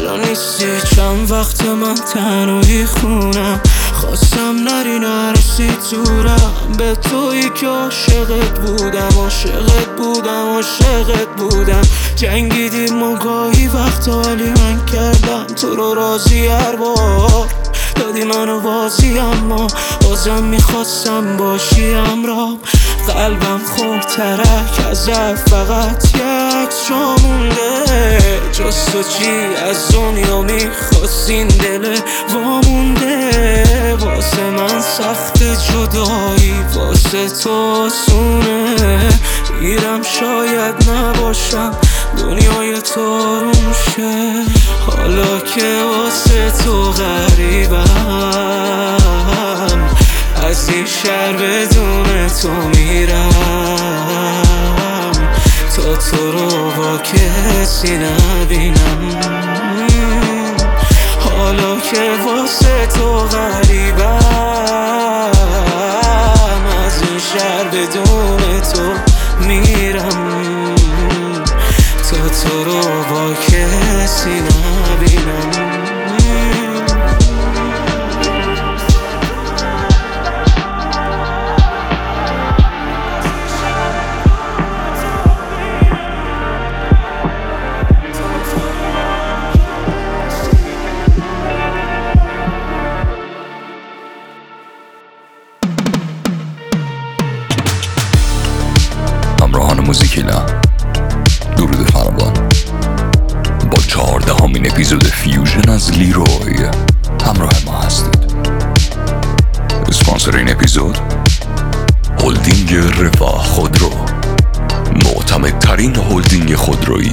چرا نیستی؟ چند وقت من تنهایی خونم، خواستم نری نرسی دورم. به تویی که عاشقت بودم جنگیدیم ما گاهی وقتا، ولی من کردم تو رو راضی هر بار دادی منو بازی، اما بازم میخواستم باشی همراهم. قلبم خورد ترک ازت، فقط یک جا مونده جز تو چی از دنیا میخواست این دل وامونده. واسه من سخت جدایی، واسه تو آسونه، میرم شاید نباشم دنیای تو آروم شه. حالا که واسه تو غریبم، از این شهر بدون تو میرم، تا تو رو با کسی نبینم. حالا که واسه تو غریبم، از این شهر بدون تو میرم، تا تو رو با کسی نبینم. همراهان موزیکیلا، درود فراوان. با 14مین اپیزود فیوژن از لیروی همراه ما هستید. اسپانسر این اپیزود هلدینگ رفاه خودرو، معتمدترین هلدینگ خودرویی.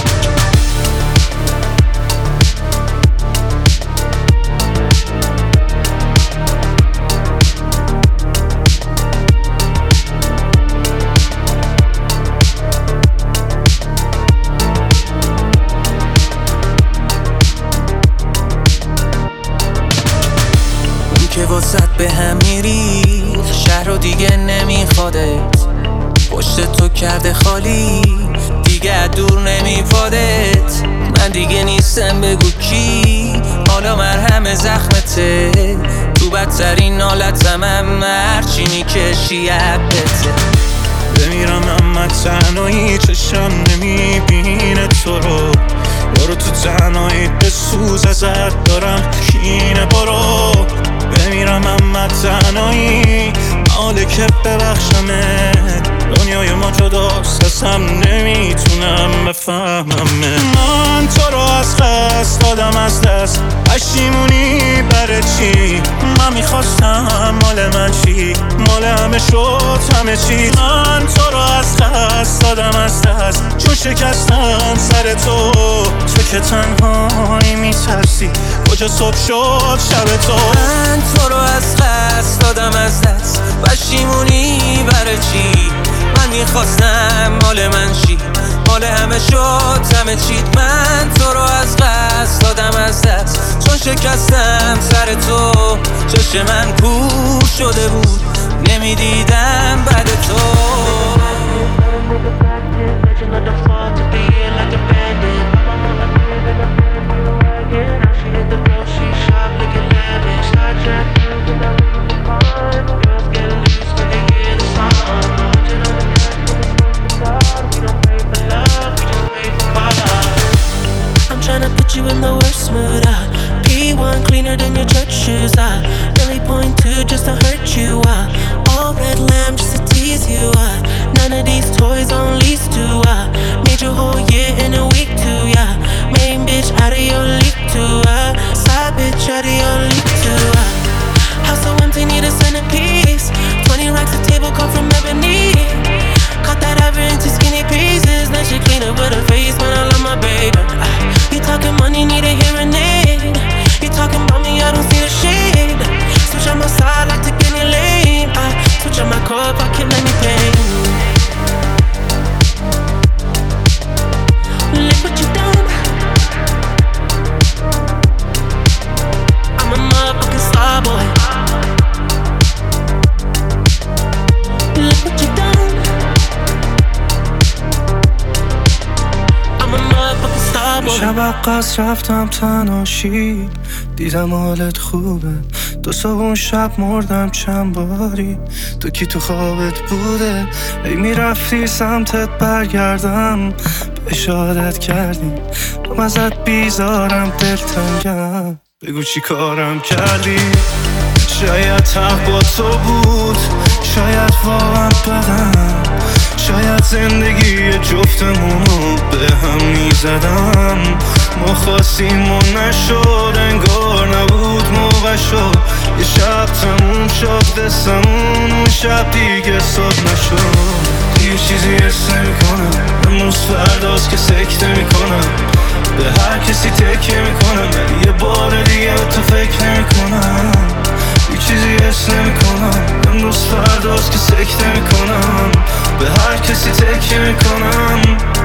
که واسط به هم میری، شهر رو دیگه نمیخوادت، پشت تو کرده خالی، دیگه دور نمیپادت. من دیگه نیستم بگو کی، حالا مرهم زخمته، تو بدترین حالتم هم هرچی میکشی حبته. بمیرم اما تنهایی چشم نمیبینه تو رو، برو تو تنهایی بسوز ازت دارم کینه. برو بمیرم اما تنهایی، حاله که ببخشمت، دنیای ما جداست ازم نمیتونم بفهممه. من تو رو از قصد دادم از دست، پشیمونی برای چی؟ من میخواستم مال من چی؟ مال همه شد همه چی. من تو رو از قصد دادم از دست، چون شکستم سر تو، تو که تنهایی میترسی کجا صبح شد شب تو. من تو رو از قصد دادم از دست، پشیمونی برای چی؟ من میخواستم مال من چی؟ مال همه شد همه چی. من تو رو از قصد دادم از دست، چون شکستم سر تو، چشم من کور شده بود، نمیدیدم بعد تو. I'm tryna put you in the worst mood. P1 cleaner than your church shoes. Really point to just to hurt you. All red lamb just to tease you. None of these toys on lease to. Made your whole year in a week too. Yeah, main bitch out of your league too. Side bitch out of your league too. House so empty, need a centerpiece. 20 racks a table come from ebony. Cut that ever into skinny pieces. Then she clean up with her face, man, I love my baby. You talking money, need a hearing aid. You talking about me, I don't see the shade. Switch on my side, like take any lane. Switch on my car if I kill any pain. Look what you done. I'm a شب عقص رفتم تناشی، دیدم حالت خوبه. 2 صبح شب مردم چند باری، تو کی تو خوابت بوده؟ ای میرفتی سمتت برگردم، به شهادت کردی من ازت بیزارم، دلتنگم بگو چی کارم کردی. شاید حق با تو بود، شاید واقعا بدم، شاید زندگی جفتمونو به هم میزدم. ما خواستیم و نشد، انگار نبود موقع شد. یه شب تموم شد قصه‌مون، اون شب دیگه صبح نشد. یه چیزی حس نمی‌کنم، امروز فرداست که سکته میکنم، به هر کسی تکیه میکنم، ولی یه بار دیگه به تو فکر نمیکنم. یه چیزی حس نمی‌کنم، امروز فرداست که سکته میکنم، به هر کسی تکیه میکنم.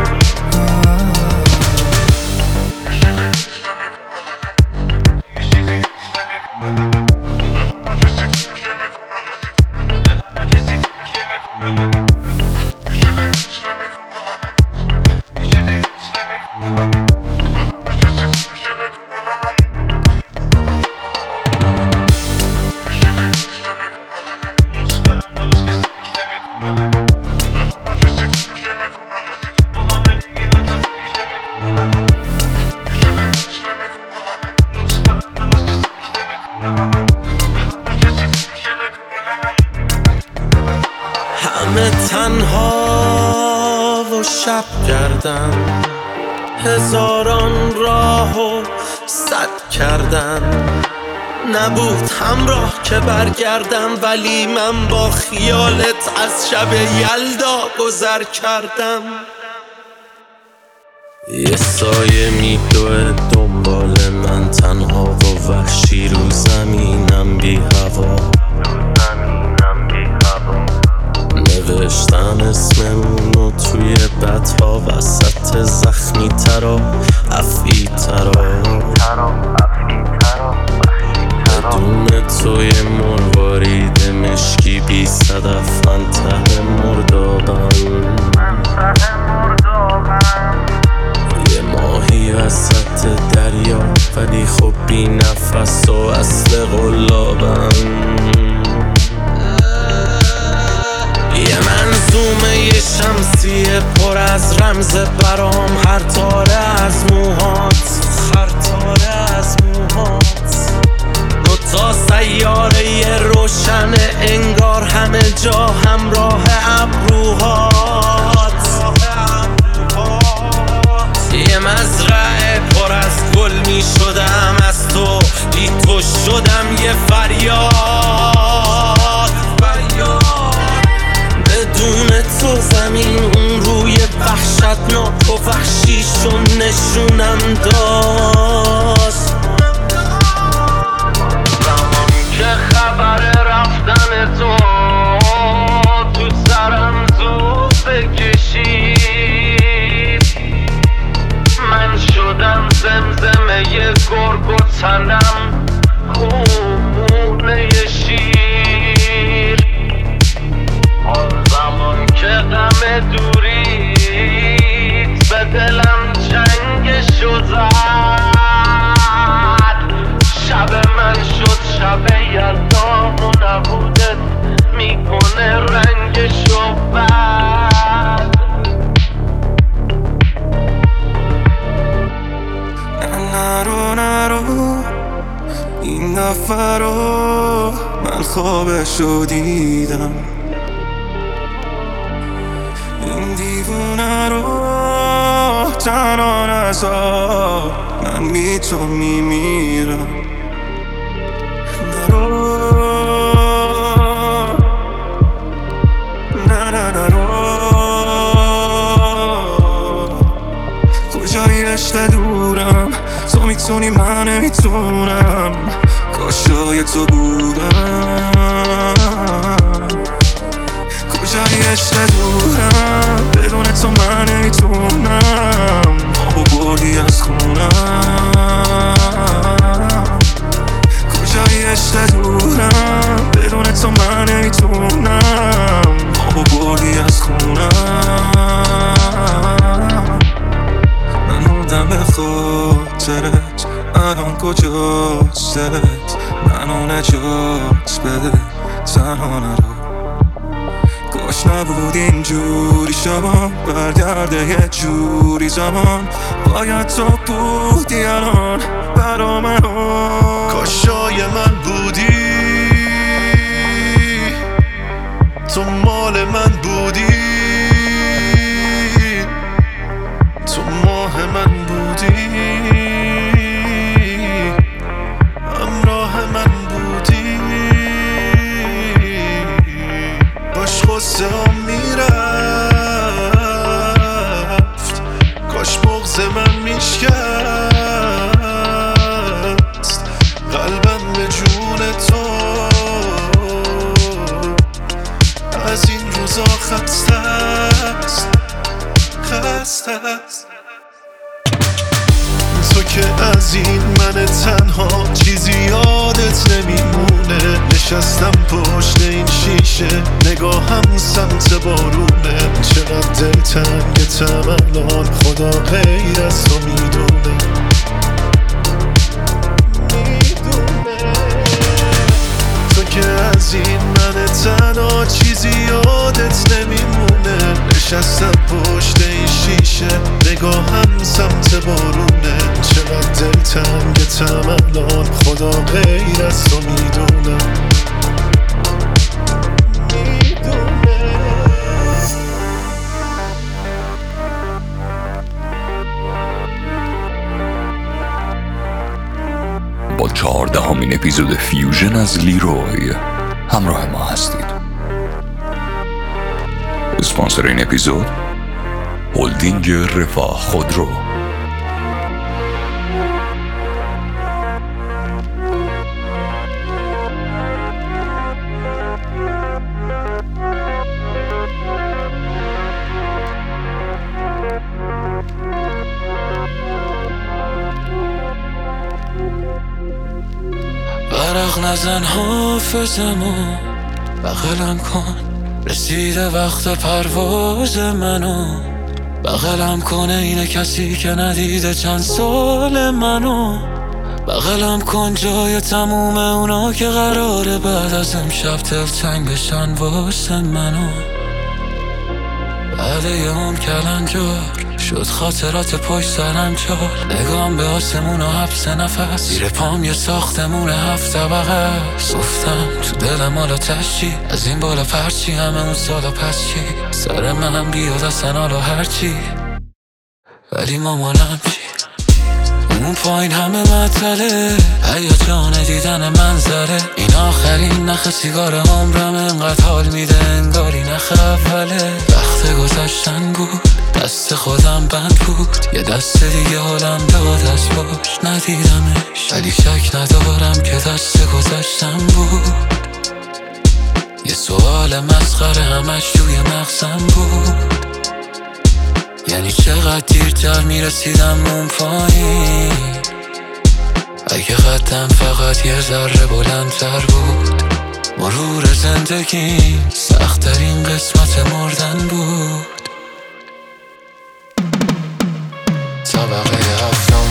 همه تنها و شب کردن، هزاران راه و صد کردن. نبود همراه که برگردم، ولی من با خیالت از شب یلدا گذر کردم. یه سایه میدوه دنبال من، تنها و وحشی رو زمینم بی هوا. نوشتم اسممونو توی بطها، وسط زخمی ترا افی ترا. بدون توی مروارید مشکی بی صدف، من ته مردابم. یه ماهی وسط دریا، ولی خب بی نفس و اصل قلابم. یه منظومه یه شمسیه پر از رمز برام، هر تاره از موهات، هر تاره از موهات. 2 تا سیاره یه روشنه، انگار همه جا همراه ابروهات. یه مزرعه پر از گل می شدم، از تو بی تو شدم یه فریاد. بدون تو زمین اون روی وحشتناک و وحشیشون نشونم داشت. زمانی که خبر رفتن تو سرم زود بکشید، من شدم زمزمه یه گرگ و تنم خونه شیر. آن زمان که غم دوریت به دلم جنگشو زد، شب من شد شب یلدام و نبودت میکنه رنگشو بد. نرو این دفعه رو من خوابشو دیدم، این دیوونه رو تنها نذار، من بی تو میمیرم. نرو نرو کجایی رشته دورم، تو میتونی من نمیتونم، کاشای تو بودم. کجایی رشته دورم، بدون تو من نمیتونم، آبو بردی از خونم. کجایی رشته دورم، بدون تو من نمیتونم، آبو بردی از خونم. من موندم به خود کجاست دلت منو نجات بده تنها نرو کاش نبود اینجوری شما برگرده یه جوری زمان باید تو بودی الان برا منو کاش جای من بودی تو مال من بودی تو ماه من بودی همراه من بودی باش غصه هم میرفت کاش بغض من میشکست قلبم به جون تو از این روزا خسته است تو که از این من تنها چیزی یادت نمیمونه نشستم پشت این شیشه نگاهم سمت بارونه چقدر دلتنگتم الان خدا غیر از تو میدونه تو که از این من تنها چیزی یادت نمیمونه نشستم پشت این شیشه نگاهم سمت بارونه چقدر دلتنگتم الان خدا غیر از تو میدونه با 14مین اپیزود فیوژن از لیروی همراه ما هستید. اسپانسر این اپیزود هلدینگ رفاه خودرو. برق نزن حافظمو بغلم کن رسیده وقت پرواز منو بغلم کنه اینه کسی که ندیده چند سال منو بغلم کن جای تموم اونا که قراره بعد از امشب دلتنگ بشن واسه منو بعد یه عمر کلنجار شد خاطرات پشت سرم چار نگام به آسمون و حبس نفس زیر پام یه ساختمون 7 طبقه است گفتم تو دلم حالا تشی از این بالا پرچی همه اون سالا پس چی سر منم بیاد اصلا حالا هرچی ولی مامانم چی اون پایین همه مطله هیجان دیدن منظره این آخرین نخ سیگار عمرم انقدر حال میده انگاری نخ اوله وقت گذشتن بود دست خودم بند بود یه دست دیگه حالم داد از پشت ندیدمش ولی شک ندارم که دست گذشتن بود یه سوال مسخره همش توی مغزم بود یعنی چقدر دیرتر میرسیدم اون پایین اگه قدم فقط یه ذره بلندتر بود مرور زندگی سخت‌ترین قسمت مردن بود طبقه هفتم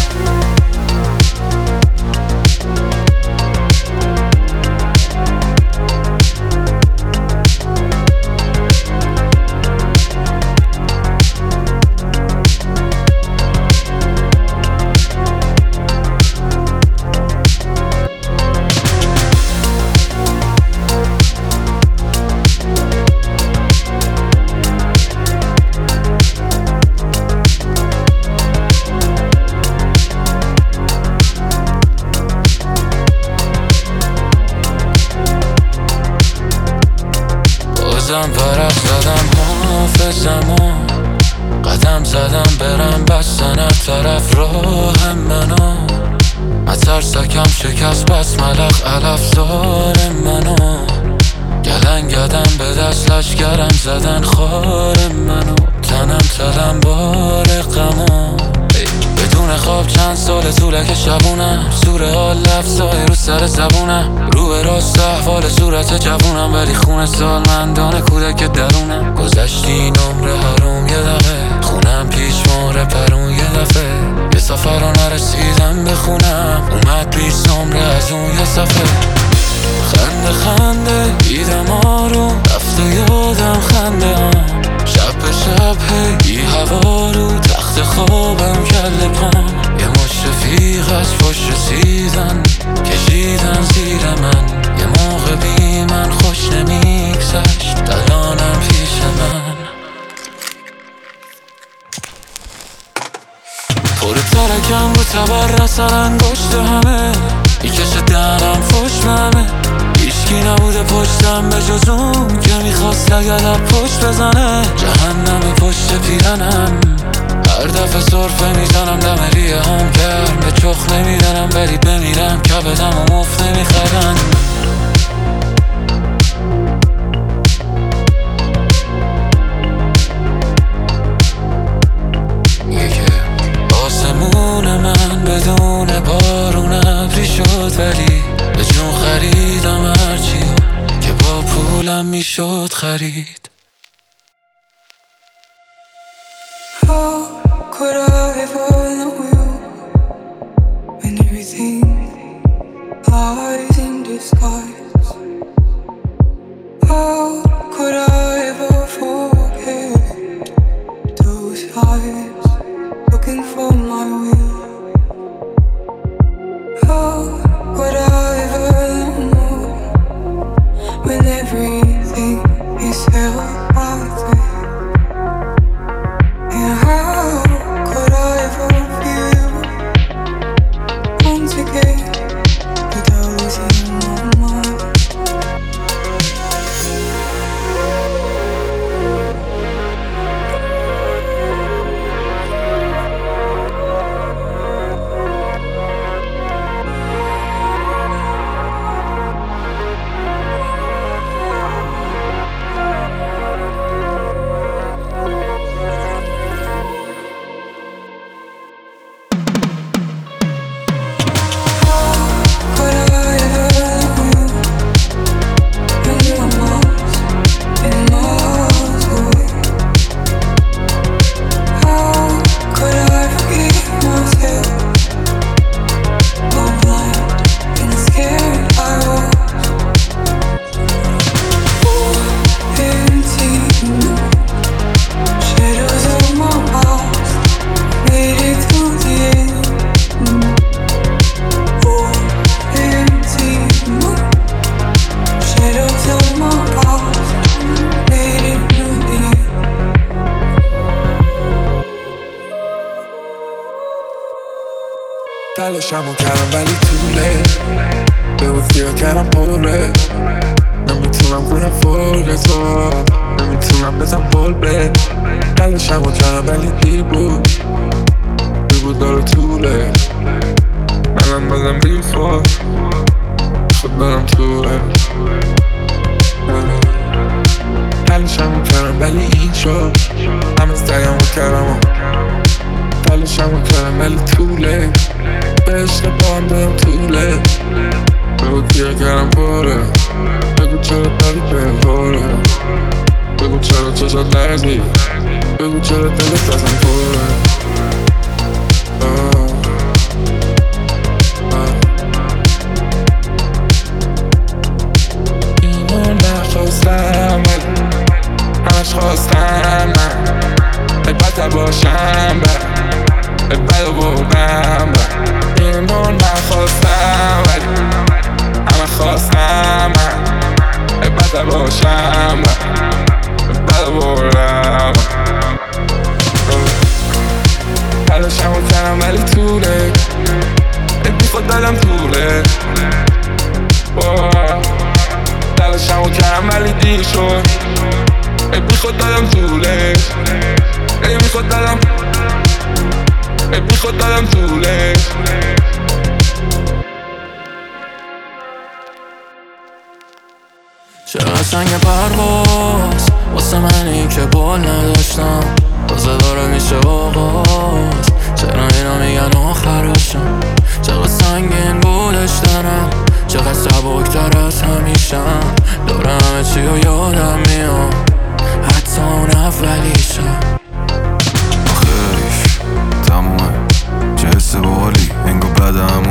ورق زدم حافظمو قدم زدم برم بستن از طرف راه منو مترسکم شکست بس ملخ علفزار منو گلنگدم به دست لشگرم زدن خار منو تنم تلم بار غمو بدون خواب چند سال طوله که شبونم سور حال لفظای رو سر زبونم رو به راست احوال صورت جوونم ولی خون سالمندان کودک درونم گذشتی نمره حروم یه دقیقه خونم پیش مهره پرون یه دفعه یه سفر رو نرسیدم به میخونم اومد پیش نمره از اون یه صفحه. خنده خنده دیدم آروم رفته یادم خنده شب به شب بی هوا رو تخت خوابم کله پام. یه مشت رفیق از پشت رسیدن کشیدن زیر من. یه موقع بی من خوش نمیگذشت الانم پیش من. پر ترکم رو تبر رسن انگشت همه میکشه دهنم فشممه. هیچکی نبوده پشتم به جز اون که میخواست لگلب پشت بزنه. جهنم پشت پیرنم هر دفعه صرفه میزنم دم ریه هم گرم به چخ نمیدنم برید بمیرم کبدم و مفت نمیخرن. آسمون من بدون بارون ابری شد ولی به جون خریدم هرچی که با پولم میشد خرید. How could I ever know you when everything lies in disguise? How could I ever forget those eyes looking for my will? How could I ever know when everything is held right there? And how could I ever feel once again without losing my mind? تلاشمو کردم ولی طوله به وسیع کردم پره. نمیتونم کنم فوق تو نمیتونم بزن بول به. تلاشمو کردم ولی دیر بود داره طوله. منم بزن بی خود خود برم طوله. تلاشمو کردم ولی این شد همه سعیمو کردم تلاشمو کردم ولی طوله. به عشق بام برم طوله. بگو کیا کردم پره. بگو چرا داری بهواره. بگو چرا چشات لرزی. بگو چرا دلت ازم پره. اینو نخواستم ولی همش خواستم من. بد باشم بد بودم اینو نخواستم ولی همه خواستم من. بد باشم بد بودم. تلاشمو کردم ولی طوله بی خود دادم طوله. تلاشمو کردم ولی دیر شد بی خود دادم طوله. بی خود دادم بی خود دادم طوله. چرا سنگ پرواز واسه منی که بال نداشتم تازه داره میشه آغاز. چرا اینا میگن آخرشم چقدر سنگین بودش دارم چقدر سبکتر از همیشم. دارم همه چی رو یادم میام حتی اون اولیشم. آخرش تمومه چه حس بالی انگو بدم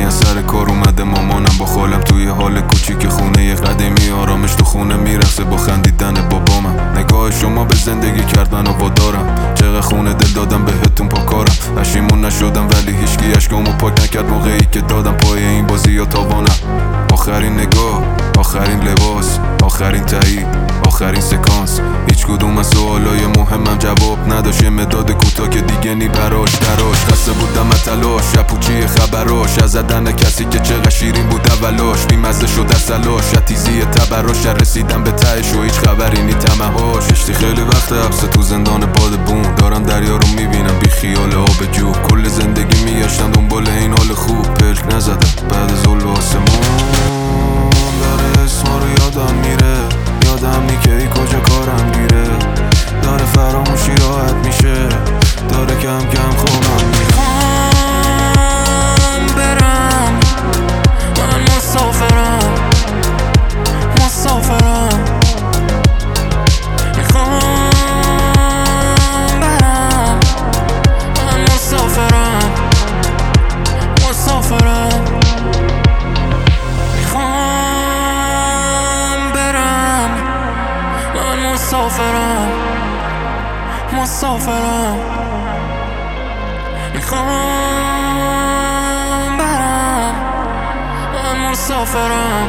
از سر کار اومده مامانم با خالم توی حال کوچیک خونه قدیمی آرامش تو خونه میرقصه با خندیدن بابامم نگاه شما به زندگی کرد منو وادارم چقدر خونه دل دادم بهتون پاکارم پشیمون نشدم ولی هیچکی اشکامو پاک نکرد موقعی که دادم پای این بازی یا تاوانم آخرین نگاه آخرین لباس آخرین تایید آخرین سکانس هیچ کدوم از سوالای مهمم جواب نداشت یه مداد کوتاه که دیگه نی براش دراش خسته بودم از تلاش شپوچی خبراش از زدن کسی که چقدر شیرین بود اولاش بیمزه شد از سلاش تیزی تبراش رسیدم به تهش و هیچ خبری نی تمهاش اشتی خیلی وقت حبس تو زندان بادبون دارم دریا رو میبینم بی خیال آب جو کل زندگی میگشتم دنبال این حال خوب پلک نزدم بعد از ظل آسمون داره اسما رو یادم میره یادم نی که ای کجا کارم گیره داره فراموشی راحت میشه داره کم کم خونم میخوام برم من مسافرم میخوام برم من مسافرم میخوام برم من مسافرم میخوام برم من مسافرم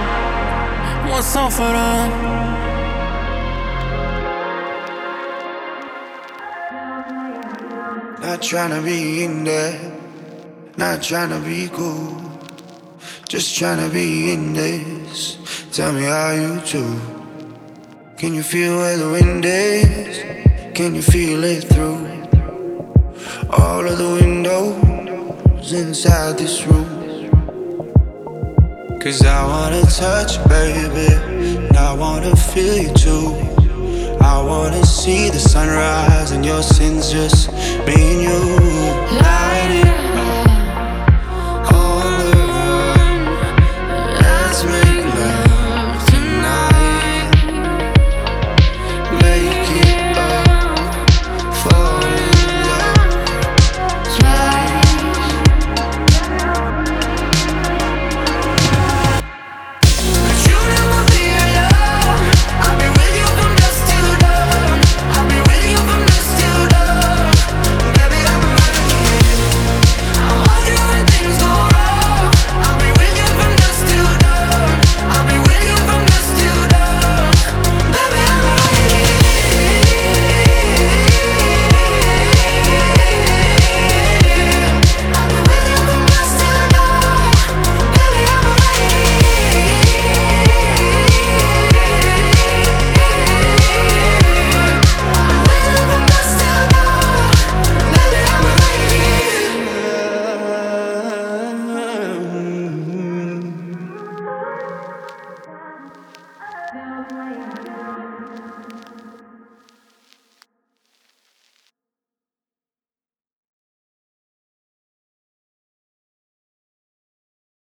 Not tryna be in there, not tryna be cool, just tryna be in this. Tell me how you do. Can you feel where the wind is? Can you feel it through all of the windows inside this room? 'Cause I wanna touch you, baby, and I wanna feel you too. I wanna see the sunrise and your sins, just me and you. Light it